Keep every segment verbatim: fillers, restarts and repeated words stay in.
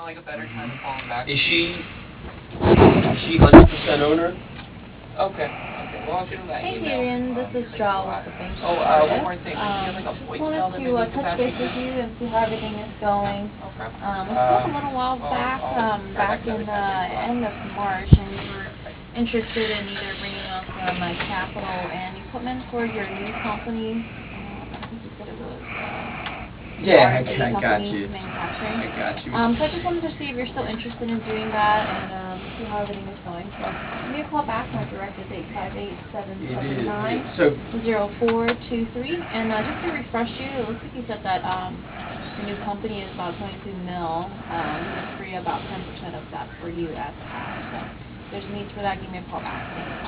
like a better time to call him back. Is she, is she one hundred percent owner? Okay. Okay. Well, I'll shoot him that Hey email. Adrian, this Um, is thanks a Jo lot. with the Bank Oh, of uh, one Cardiff. more thing. Does she have like a Um, just voicemail wanted that to maybe uh, you could touch pass me base with to? you and see how everything is going. Okay. Um, we spoke a Um, little while well, back, I'll um, try back back in another the time. Thanks a lot. end of March, and you were interested in either bringing on some uh, capital and equipment for your new company. Um, I think you said it was uh, Yeah, I, R and D I got company you. manufacturing. I got you. Um, so I just wanted to see if you're still interested in doing that and um, see how everything is going. So give me a call back. My direct is eight five eight, seven seven nine, So, zero four two three. And uh, just to refresh you, it looks like you said that um, your new company is about twenty-two mil. Um, you would free about ten percent of that for you as cash. So if there's needs for that, give me a call back. Thanks.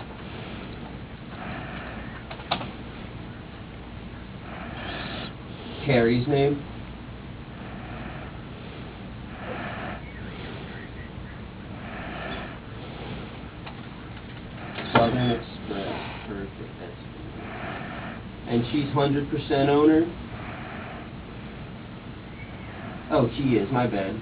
Carrie's name? Southern Express, perfect, that's good. And she's one hundred percent owner? Oh, she is, my bad.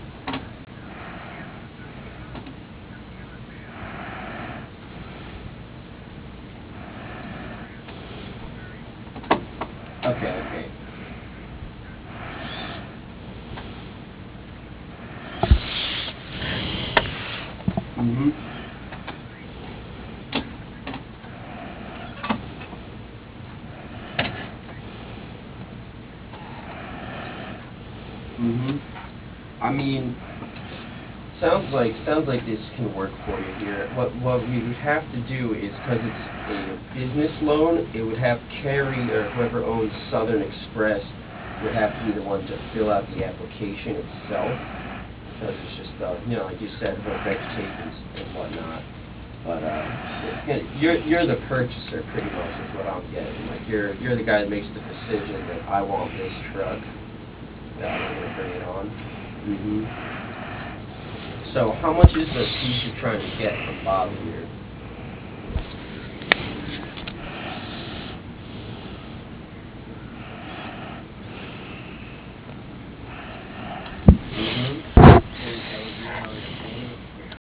Okay, okay. Mm-hmm. Mm-hmm. I mean, sounds like sounds like this can work for you here. What what we would have to do is, because it's a business loan, it would have Carrie or whoever owns Southern Express would have to be the one to fill out the application itself, because it's just uh, you know, like you said, the red tape and, s- and whatnot. But uh, yeah, you're you're the purchaser pretty much is what I'm getting. Like you're you're the guy that makes the decision that I want this truck. That I'm gonna bring it on. Mm-hmm. So how much is the piece you're trying to get from Bob here?